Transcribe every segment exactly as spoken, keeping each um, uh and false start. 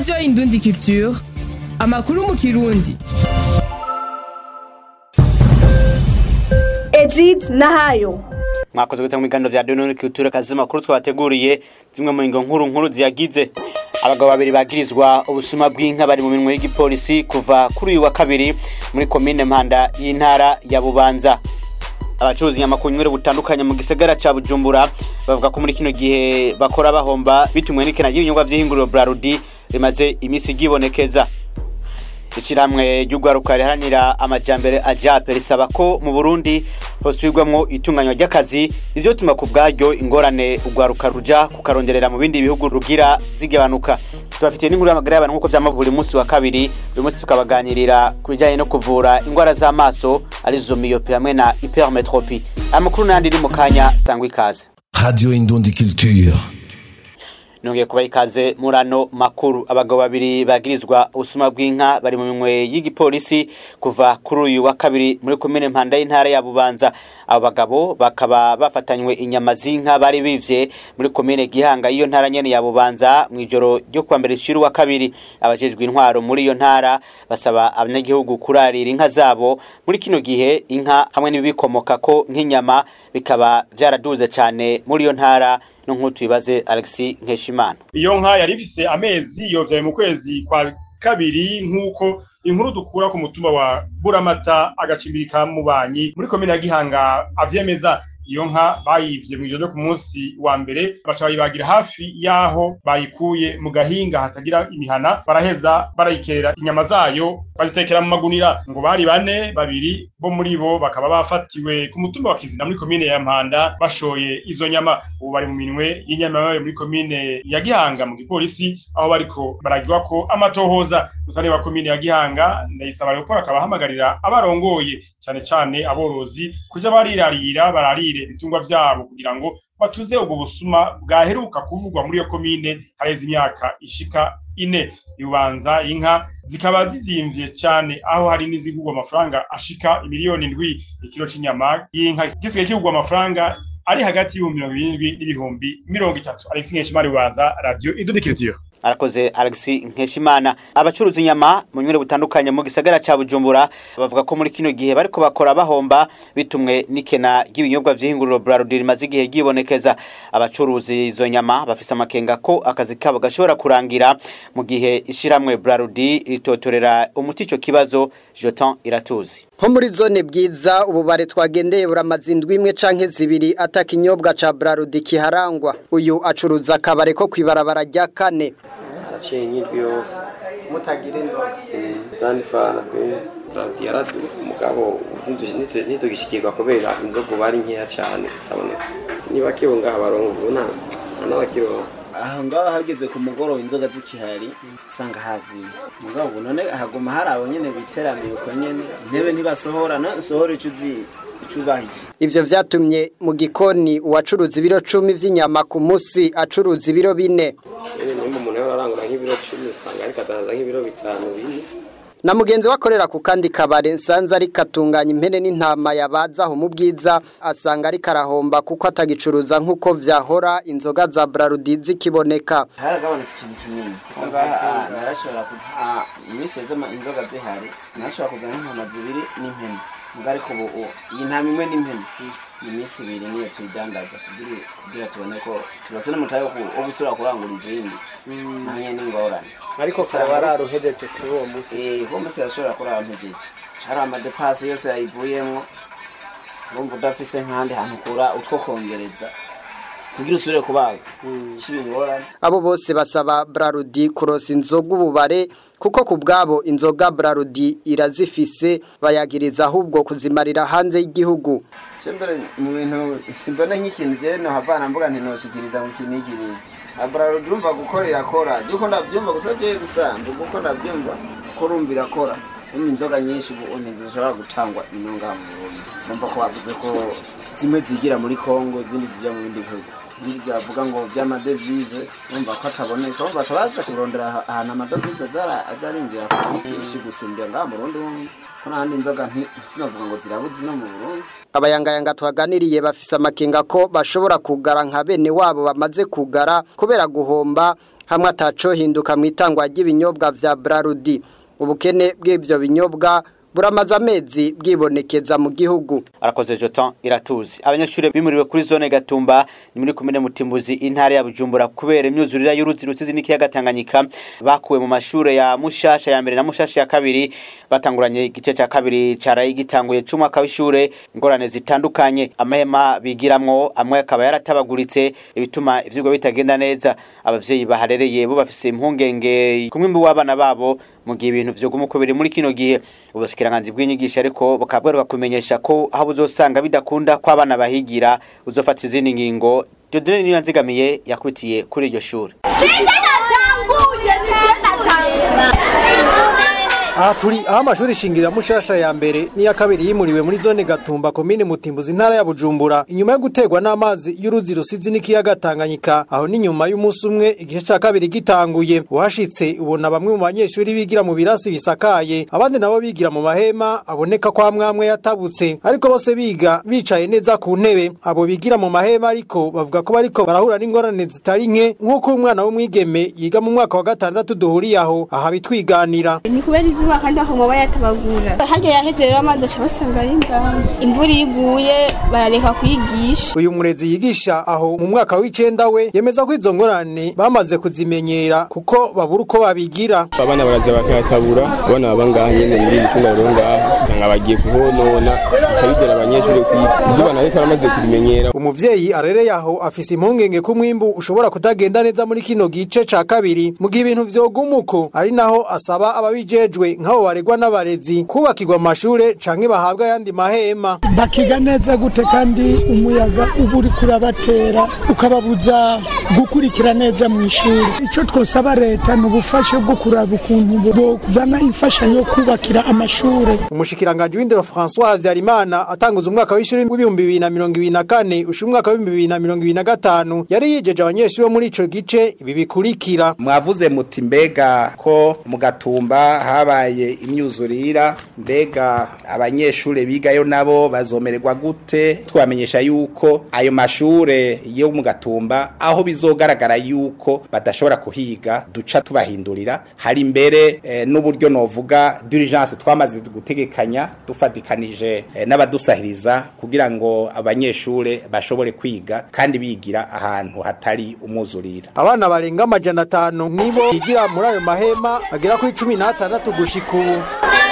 Radio Indundi Culture, amakuru mu Kirundi. Ejid Nahayo. Mwakoze gutanga ibiganiro vya Radio Indundi Culture kazi makuru twabateguriye zimwe mu ngo nkuru nkuru ziyagize. Abagabo babiri bagirizwa ubusuma bw'inka bari mu minwe y'igipolisi kuva kuri uyu wa kabiri muri commune Mpanda y'intara ya Bubanza. Abacuruzi nyamakunywere butandukanye mu gisagara ca Bujumbura bavuga ko muri kino gihe bakora bahomba bitumwe n'ikena y'ibinyobwa vy'ihinguriro Brarudi rimaze imisi gibonekeza. Ikiramwe ry'ugwaruka riharanira amajambere ajape risaba ko mu Burundi hosubirwamwo itunganywa ry'akazi ivyo tuma ku bwaryo ingorane ugwaruka ruja kukaronderera mu bindi bihugu rugira zigabanuka. Tubafitiye n'inkuru y'amagara y'abantu nkuko vyamavura umunsi wa kabiri, uyu munsi tukabaganirira kubijanye no kuvura ingwara z'amaso arizo myope hamwe na hypermetropie. Amakuru nandi iri mu kanya sangwa ikaze. Radio Indundi Culture. Nongeye kuba ikaze murano makuru. Abagabo babiri bagirizwa ubusuma bw'inka bari mu minwe y'igipolisi kuva kuri uyu wa kabiri muri commune Mpanda y'intara ya Bubanza. Abo bagabo bakaba bafatanywe inyama z'inka bari bivye muri commune Gihanga iyo ntara nyene ya Bubanza mwijoro ryo kwa mbere shiru wa kabiri. Abajejwe intwaro muri iyo ntara basaba abanyagihugu kurarira inka zabo muri kino gihe inka hamwe n'ibikomoka ko nk'inyama bikaba vyaraduze cyane muri iyo ntara. No nkutu ibaze Alexis Nkeshimana. Iyo nka yari ifise amezi yovyaye mu kwezi kwa kabiri nkuko inkuru dukura ku mutumba wa Buramata agacimbirika mu banyi muri commune ya Gihanga avyemeza. Iyo nka bayivye mu ijoro ku munsi wa mbere bacha bayibagira hafi yaho bayikuye mu gahinga hatagira imihana, baraheza barayikerera inyama zayo bazitekera mu magunira. Ngo bari bane, babiri bo muri bo bakaba bafatiwe ku mutumba wa Kizina muri commune ya Mpanda bashoye izo nyama. Ubu bari mu minwe y'inyama yayo muri commune ya Gihanga mu gipolisi aho bariko baragirwa ko amatohoza. Musane wa commune ya Gihanga ndayisaba yuko akabahamagarira abarongoye cyane cyane aborozi kuja barirarira barari bitungwa vyabo kugira ngo batuze ubwo busuma bwaheruka kuvugwa muri yo commune hareze imyaka ishika ine. Ibubanza inka zikaba zizimvye cyane aho hari n'izigurwa amafaranga ashika miliyoni ndwi. Ikiro c'inyama y'inka gisigaye kigurwa amafaranga ari hagati y'ibihumbi mirongo irindwi n'ibihumbi mirongo itatu. Alexis Nkeshimana, Bubanza, Radio Indundi Culture. Arakoze Alexis Nkeshimana. Abacuruzi inyama mu nywere butandukanye mu gisagara ca Bujumbura bavuga ko muri kino gihe bariko bakora bahomba bitumwe n'ikena y'ibinyobwa vy'ihinguriro Brarudi rimaze igihe gibonekeza. Abacuruzi izo nyama bafise amakenga ko akazi kabo gashobora kurangira mu gihe ishiramwe Brarudi itotorera umuti ico kibazo. Jotan Iratuzi. Ho muri zone Bwiza ububare twagendeye buramaze indwi imwe canke zibiri atakinyobwa ca Brarudi kiharangwa. Uyu acuruza akabare ko kwibarabara rya kane. Araciye nyirwi yose mutagira inzoga zandi fana pe Brarudi yaradu mugabo ntitugishikirwa kubera inzoga bari nkeya cyane zitaboneka. Niba kibo ngaha barongo na n'abakiro aho ngaho hageze ku mugoro inzoga zikihari usanga hazi mugabo none haguma hari abo nyene biteramiye uko nyene ntebe ntibasohora na sohora icuzi icubahije. Ivyo vyatumye mu gikoni uwacuruza ibiro cumi vy'inyama ku musi acuruza ibiro bine. Ene nimba umuntu yararangura nk'ibiro cumi usanga ariko ataza nk'ibiro bitanu bine. Na mugenzi wakorera ku kandi kabare nsanze ari katunganya impene n'intama yabazaho mu Bwiza asanga ari karahomba kuko atagicuruza nkuko vyahora inzoga za Brarudi zikiboneka. Haragabanutse ikintu kinini. Narashobora kuha imiseze inzoga zihari narashobora kugana nk'intama zibiri n'impene. Mugari ko bo iyi ntama imwe n'impene imisi ibiri niyo tudandaza kugira kugira tubone ko tubase n'umutayo wo gusura kurangura izindi nanye n'ingorane. Ariko karabararuhedeje kuri uwo musi. Eh ko musi yashobora kurampejeje hari amadepasi yose yayivuyemo urumva udafise nkande hantu kura utwo kongereza kugira usubire kubaga cy'ingorane. Abo bose basaba Brarudi kurosa inzoga ububare kuko kubgabo inzoga Brarudi irazifise bayagiriza ahubwo kuzimarira hanze y'igihugu. Cyembere mu bintu simbona nk'ikintu je no havana mvuga nti noshikiriza mu kinigiri. Brarudi urumva gukorera kora yuko ndavyumva gusa je gusa mvuga ndavyumva ko rumvira kora inzoga nyinshi ubu ntizishobora gutangwa inonga mu Burundi. Numva ko bavuze ko zimwe zigira muri Kongo zindi zijya mu bindi bihugu. Ndijavuga ngo by'amadevize numva ko ataboneka baca baza kurondera ahantu amadevize zara azarinjira ku ishi gusumbya nga mu Burundi ko n'ahandi inzoga sinavuga ngo zirabuze no mu Burundi. Abayangayanga twaganiriye bafise amakenga ko bashobora kugara nka bene wabo bamaze kugara kubera guhomba hamwe ataco hinduka mu itangwa ry'ibinyobwa vya Brarudi. Ubukene bw'ivyo binyobwa buramaze amezi bwibonekeza mu gihugu. Arakoze Jotan Iratuzi. Abanyeshure bimuriwe kuri zone Gatumba ni muri komine Mutimbuzi intara ya Bujumbura kubera imyuzurira y'uruzi rusizi n'ikiyaga Tanganyika bakuwe mu mashure ya Mushasha ya mbere na Mushasha ya kabiri batanguranye igice cya kabiri carayi gitanguye c'umwaka w'ishure ingorane zitandukanye amahema bigiramwo amwe akaba yaratabaguritse ibituma ivyigwa bitagenda neza. Abavyeyi baharereye bo bafise impungenge kumwimbu w'abana babo mu gihe ibintu vyo gumuko biri muri kino gihe ubushikiranganje bw'inyigisho ariko bakabwerwa kumenyesha ko aho uzosanga bidakunda kwa abana bahigira uzofata izindi ngingo. Dodone niyo nzigamiye yakubitiye kuri iryo shure. Aha turi aho amashuri shingira Mushasha ya mbere n'iya kabiri yimuriwe muri zone Gatumba komine Mutimbuzi intara ya Bujumbura inyuma yo gutegwa n'amazi y'uruzi rusizi n'ikiyaga Tanganyika. Aho ni nyuma y'umunsi umwe igihe cya kabiri gitanguye uhashitse ubona bamwe mu banyeshuri bigira mu birasi bisakaye abandi nabo bigira mu mahema aboneka kwa mwamwe yatabutse ariko bose biga bicaye neza ku ntebe. Abo bigira mu mahema ariko bavuga ko bariko barahura n'ingorane zitari nke nk'uko umwana w'umwigeme yiga mu mwaka wa gatandatu duhuriye aho aha bitwiganira. Ni kubera izuba kandi aho muba yatabagura hajya yaheze rero amazi acabasanga ari ndani imvura iguye barareka kwigisha. Uyu murezi yigisha aho mu mwaka w'icenda we yemeza ko izo ngorane bamaze kuzimenyera kuko babura uko babigira. Abana baraza bakatabura abana babangaha nyene muri icunga rero ngaho cyangwa bagiye kuhonona cyabigera abanyeshuri kwiga izuba nayo twaramaze kubimenyera. Umuvyeyi arereye aho afise impungenge ko mwimbu ushobora kutagenda neza muri kino gice ca kabiri mu gihe ibintu vyogumuko ari naho asaba ababijejwe nk'abo baregwa n'abarezi kubakirwa amashure canke bahabwa yandi mahema bakiga neza gute kandi umuyaga uburi kurabatera ukababuza gukurikira neza mu ishuri. Ico twosaba leta n'ubufashe bwo kuraba ukuntu bozana imfashanyo kubakira amashure. Umushikiranganje w'indero François Havyarimana atanguza umwaka w'ishuri w'ibihumbi bibiri na mirongo ibiri na kane usha umwaka w'ibihumbi bibiri na mirongo ibiri na gatanu yari yijeje abanyeshuri bo muri ico gice ibi bikurikira. Mwavuze muti mbega ko mu Gatumba habaye imyuzurira mbega abanyeshure bigayo nabo bazomererwa gute? Twamenyesha yuko ayo mashure yo mu Gatumba aho bizogaragara yuko badashobora kuhiga duca tubahindurira hari imbere e, n'uburyo novuga d'urgence twamaze gutegekanya dufatikanije e, n'abadusahiriza kugira ngo abanyeshure bashobore kwiga kandi bigira ahantu hatari umuzurira. Abana barenga amajana atanu nibo bigira muri ayo mahema agera kuri cumi na batandatu gushika ubu.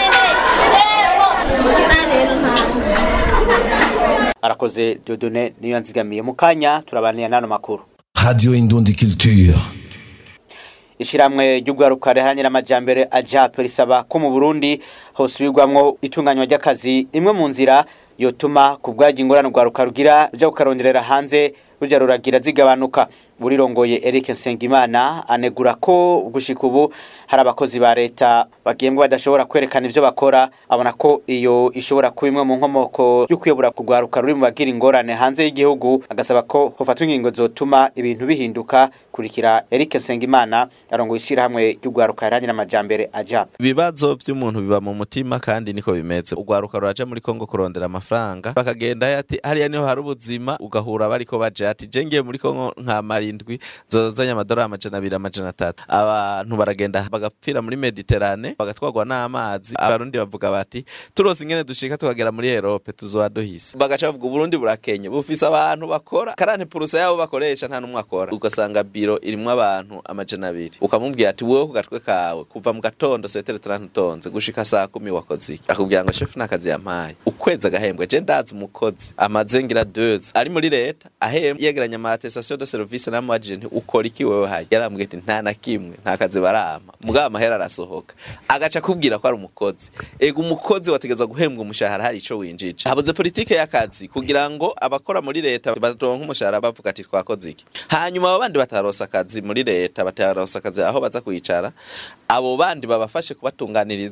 Arakoze Dodone niyo nzigamiye mu kanya turabaniye nano makuru. Radio Indundi Culture. Ishiramwe ry'ugwaruka rihanyira amajambere AJAP risaba ko mu Burundi hosubirwamwo itunganywa ry'akazi imwe mu nzira yotuma kubwaje ingorane ugwaruka rugira byo kukaronderera hanze ruja ruragira zigabanuka. Burirongoye Eric Nsengimana anegura ko gushika ubu hari abakozi ba leta bagembwa badashobora kwerekana ivyo bakora abona ko iyo ishobora kubimwe mu nkomoko yo kuyobora kugwaruka ruri mu bagira ingorane hanze y'igihugu agasaba ko hofatwa ingingo zotuma ibintu bihinduka. Kurikira Eric Nsengimana arongo ishira hamwe y'ugwaruka yaranyira amajambere AJAP. Ibibazo by'umuntu biba mu mutima kandi niko bimeze. Ugwaruka ruraje muri Kongo kurondera amafaranga bakagenda ati hariya niho hari ubuzima ugahura bariko baje ati jenge muri Kongo nka marindwi zozanya amadolari amajana abiri amajana atatu abantu baragenda bagapfira muri Mediterane bagatwagwa n'amazi. Abarundi bavuga bati turose ingene dushika tukagera muri Europe tuzoaduhise bagaca bavuga Burundi burakenye bufise abantu bakora karante purusa yabo bakoresha nta numwe akora ugasanga biro irimwe abantu amajana abiri ukamubwira ati wowe ku gatwe kawe kuva mu gatondo setere trente tonze gushika saa kumi wakoze iki akubwira ngo chef nakazi yampaye ukweza agahembwa je ndazi umukozi amaze ngira deux ari muri leta ahembwa yegeranya ama attestation de service na agent ukora iki wewe haye yarambwiye ati nta na kimwe nta kazi barama mugaba amahera arasohoka agaca kubwira ko ari umukozi ego umukozi wategezwa guhembwa umushahara hari ico winjije habuze politike y'akazi kugira ngo abakora muri leta baronka umushahara bavuga ati twakoze iki hanyuma abandi batarosa akazi muri leta batarosa akazi aho baza kwicara abo bandi babafashe kubatunganiriza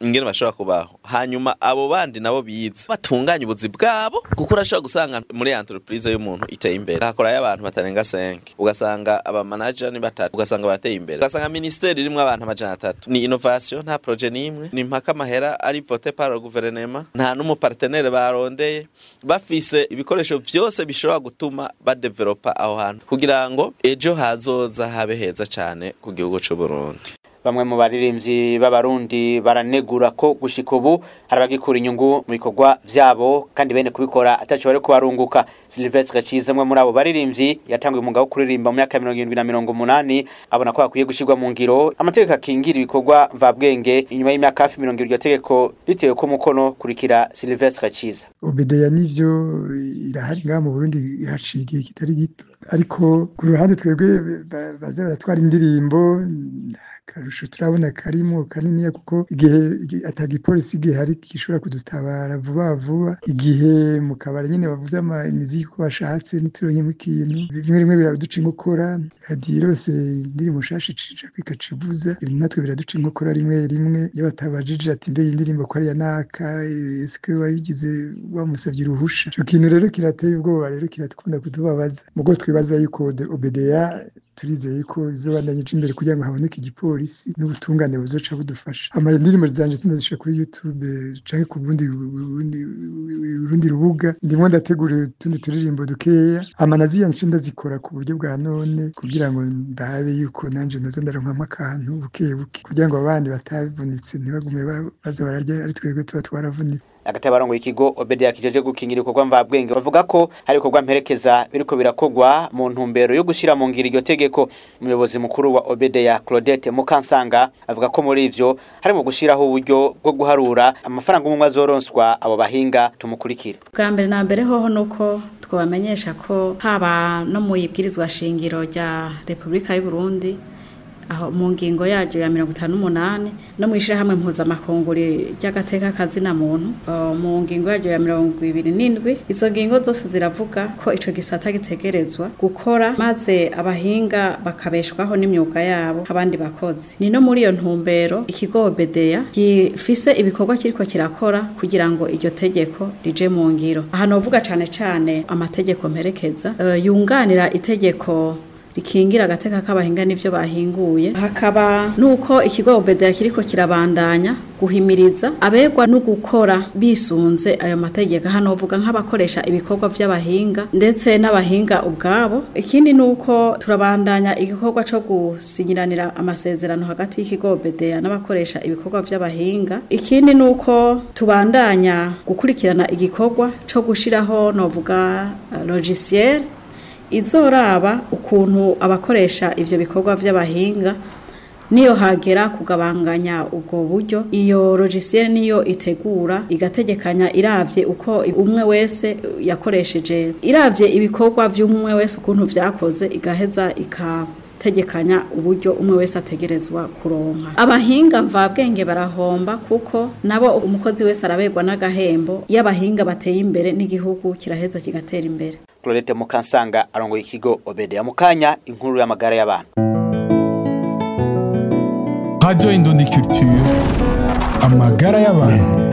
ingene bashobora kubaho hanyuma abo bandi nabo biza batunganya ubuzi bwabo kuko urashobora gusanga muri entreprise y'umuntu iteye imbere hakora y'abantu batarenga cinq ugasanga aba manager ni batatu ugasanga barateye imbere ugasanga ministeri irimo abantu amajana atatu ni innovation nta projet nimwe ni mpaka amahera ari voté par le gouvernement nta n'umu partenaire barondeye bafise ibikoresho byose bishobora gutuma badevelopa aho hantu kugira ngo ejo hazoza habe heza cyane ku gihugu cy'u Burundi. Bamwe mu baririmbyi b'abarundi baranegura ko gushika ubu harabagikura inyungu mu bikorwa vyabo kandi bene kubikora ataco bari kubarunguka. Sylvestre Ciza mwe muri abo baririmbyi yatanguye umwuga wo kuririmba mu myaka mirongo irindwi na mirongo umunani abona ko akwiye gushirwa mu ngiro amategeko akingira ibikorwa mvabwenge inyuma y'imyaka hafi mirongo irindwi yategeko ritewe ko mukono kurikira Sylvestre Ciza. Obedeya nivyo irahari ngaha mu Burundi haciye kitari gito ariko ku ruhande twebwe baza baratwara indirimbo karusho turabona karimo kanini kuko igihe atagipolisi igihe hari kishobora kudutabara vuba vuba igihe mu kabari nyene bavuze ama imiziki ko bashatse nituronye mu kintu bimwe rimwe biraduca inkokora hadirose indirimbo shashi cija kwikacivuza natwe biraduca inkokora rimwe rimwe iyo batabajije ati mbe indirimbo ko ari yanaka eske wayigize wamusavye uruhusha cyo kintu rero kirateye ubwoba rero kiratukunda kudubabaza mugo twibaza yuko Obedeya turizeye ko izobandanyije imbere kugira ngo haboneke igipolisi n'ubutungane buzoca budufasha amara indirimbo zanje sinazisha kuri YouTube canke ku bundi urundi rubuga ndimo ndategura utundi turirimbo dukeya amanazi yanje ndazikora ku buryo bwa none kugira ngo ndabe yuko nanje noza ndaronka akantu buke buke kugira ngo abandi batavunitse ntibagume baza bararya ari twebwe tuba twaravunitse. Agatabarongo ikigo Obedeya kijeje gukingira ibikorwa mvabwenge bavuga ko hari ibikorwa mperekeza biriko birakogwa mu ntumbero yo gushira mu ngiro iryo tegeko. Umuyobozi mukuru wa Obedeya Claudette Mukansanga avuga ko muri ivyo hari mu gushiraho uburyo bwo guharura amafaranga umwe azoronswa abo bahinga tumukurikira. Bwa mbere na mbere hoho nuko twabamenyesha ko haba no mu ibwirizwa shingiro rya Republika y'u Burundi aho mu ngingo yaje ya mirongo itanu n'umunani no mwishira hamwe mpuza makonguri y'agateka kazina muntu mu ngingo yaje ya mirongo ibiri n'indwi izo ngingo zose ziravuga ko ico gisata gitegerezwa gukora maze abahinga bakabeshwaho n'imyuga yabo abandi bakozi ni no muri iyo ntumbero ikigo Obedeya gifise ibikorwa kiriko kirakora kugira ngo iryo tegeko rije mu ngiro aha novuga cane cane amategeko mperekeza uh, yunganira itegeko rikingira agateka k'abahinga n'ivyo bahinguye hakaba nuko ikigo Obedeya kiriko kirabandanya guhimiriza abegwa no gukora bisunze ayo mategeko hano uvuga nk'abakoresha ibikorwa by'abahinga ndetse n'abahinga ubwabo. Ikindi nuko turabandanya igikorwa cyo gusinyiranira amasezerano hagati y'ikigo Obedeya n'abakoresha ibikorwa by'abahinga. Ikindi nuko tubandanya gukurikirana igikorwa cyo gushiraho novuga uh, logiciel izoraba ukuntu abakoresha ivyo bikorwa by'abahinga niyo hagera kugabanganya ubwo buryo iyo logiciel niyo itegura igategekanya iravye uko umwe wese yakoresheje iravye ibikorwa by'umwe wese ukuntu vyakoze igaheza ika tegekanya uburyo umwe wese ategerezwa kuronka. Abahinga mvabwenge barahomba kuko nabo umukozi wese arabegwa n'agahembo y'abahinga bateye imbere n'igihugu kiraheza kigatera imbere. Claudette Mukansanga arongo ikigo Obedeya mukanya inkuru y'amagara y'abantu. Radio Indundi Culture amagara y'abantu.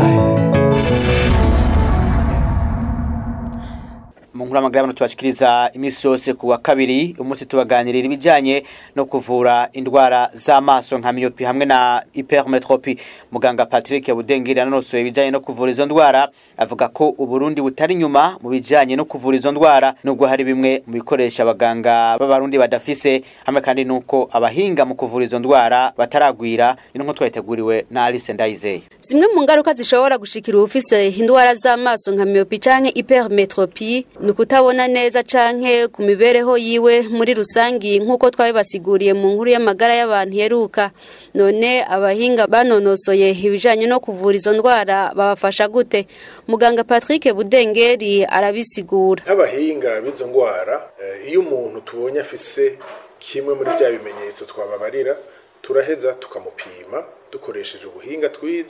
Mungura amagara y'abantu tubashikiriza imisi yose kuwa kabiri umunsi tubaganirira ibijanye no kuvura indwara z'amaso nka myopi hamwe na hypermetropie. Muganga Patrick Budengeri anonosoye ibijanye no kuvura izo ndwara avuga ko Uburundi butari nyuma mu bijanye no kuvura izo ndwara nubwo hari bimwe mu bikoresha abaganga b'abarundi badafise hamwe kandi nuko abahinga mu kuvura izo ndwara bataragwira inko twayiteguriwe na Alice Ndayizeye. Zimwe mu ngaruka zishobora gushikira ufise indwara z'amaso nka myopi canke hypermetropie nukutabona neza canke ku mibereho yiwe muri rusangi nkuko twabibasiguriye mu nkuru y'amagara y'abantu heruka. None abahinga banonosoye ibijanye no kuvura izo ndwara babafasha gute? Muganga Patrick Budengeri arabisigura. Abahinga bizo ndwara iyo umuntu tubonye afise kimwe muri bya bimenyetso twababarira turaheza tukamupima dukoresheje ubuhinga twize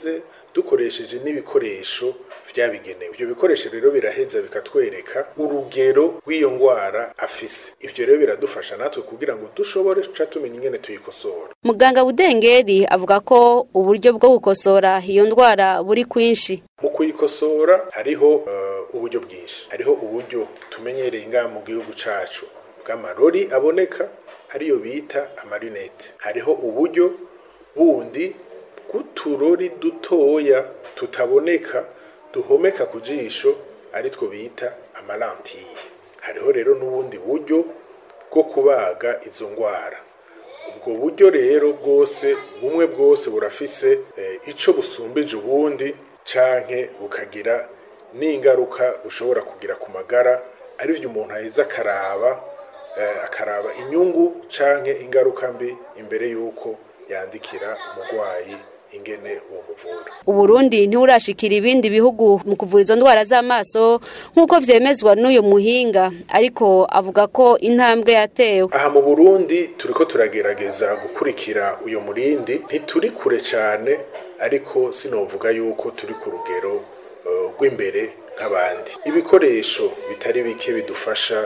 dukoresheje n'ibikoresho vyabigenewe. Ibyo bikoresho rero biraheza bikatwereka urugero rw'iyo ngwara afise. Ivyo rero biradufasha natwe kugira ngo dushobore ca tumenya ingene tuyikosora. Muganga Budengeri avuga ko uburyo bwo gukosora iyo ndwara buri kwinshi. Mu kuyikosora hariho uh, uburyo bwinshi. Hariho uburyo tumenyereye ngaha mu gihugu cacu bw'amarori aboneka ariyo bita amarinete. Hariho uburyo bundi bw'uturori dutoya tutaboneka duhomeka ku jisho ari two bita amalantiye. Hariho rero n'ubundi buryo bwo kubaga izo ngwara. Ubwo buryo rero bwose bumwe bwose burafise eh, ico busumbije ubundi canke bukagira n'ingaruka bushobora kugira ku magara ari byo umuntu aheza akaraba eh, akaraba inyungu canke ingaruka mbi imbere yuko yandikira umugwayi ingene uwo muvura. Uburundi ntiurashikira ibindi bihugu mu kuvura izo ndwara z'amaso nkuko vyemezwa n'uyo muhinga, ariko avuga ko intambwe yatewe. Aha mu Burundi turiko turagerageza gukurikira uyo murindi, ntituri kure cyane ariko sinovuga yuko turi ku rugero rw'imbere uh, nk'abandi. Ibikoresho bitari bike bidufasha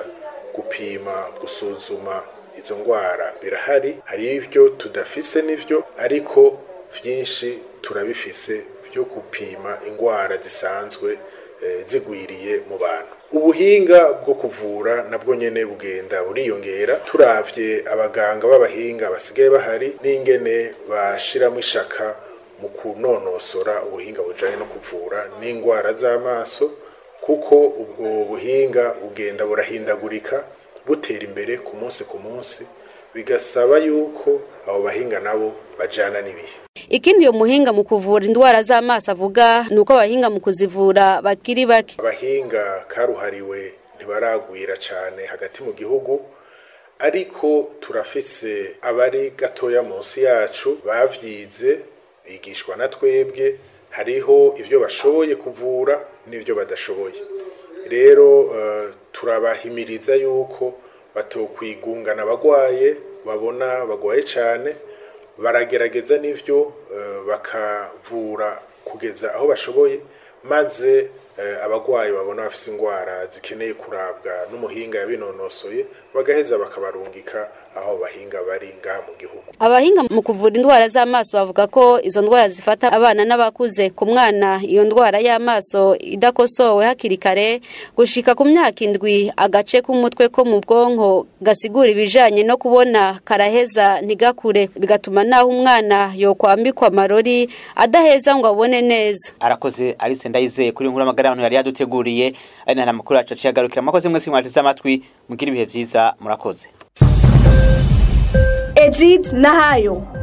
gupima gusuzuma izo ngwara birahari, hari ivyo tudafise n'ivyo ariko vyinshi turabifise byo gupima ingwara zisanzwe e, zigwiriye mu bantu. Ubuhinga bwo kuvura nabwo nyene bugenda buriyongera, turavye abaganga b'abahinga basigaye bahari n'ingene bashiramo ishaka mu kunonosora ubuhinga bujanye no kuvura n'ingwara z'amaso, kuko ubwo buhinga bugenda burahindagurika butera imbere ku munsi ku munsi, bigasaba yuko abo bahinga nabo bajana n'ibihe. Ikindi yo muhinga mu kuvura indwara z'amaso avuga nuko abahinga mu kuzivura bakiri bake. Abahinga karuhariwe ntibaragwira cyane hagati mu gihugu, ariko turafise abari gatoya munsi yacu bavyize bigishwa na twebwe, hariho ivyo bashoboye kuvura n'ivyo badashoboye. Rero uh, turabahimiriza yuko batokwigungana abagwaye babona bagwaye cyane, baragerageza n'ivyo uh, bakavura kugeza aho bashoboye, maze uh, abagwayi babona bafise ingwara zikeneye kurabwa n'umuhinga yabinonosoye bagaheza bakabarungika aho bahinga bari ngaha mu gihugu. Abahinga mu kuvura indwara z'amaso bavuga ko izo ndwara zifata abana n'abakuze. Ku mwana iyo ndwara y'amaso idakosowe hakiri kare gushika ku myaka indwi, agace k'umutwe ko mu bwonko gasigura ibijanye no kubona karaheza ntigakure, bigatuma naho umwana yokwambikwa amarori adaheza ngo abone neza. Arakoze Alice Ndayizeye kuri nkuru amagara abantu yari yaduteguriye, ari na makuru aca ciyagarukira. Makoze mwese mwateze amatwi, mugira ibihe vyiza, murakoze. Ejid Nahayo.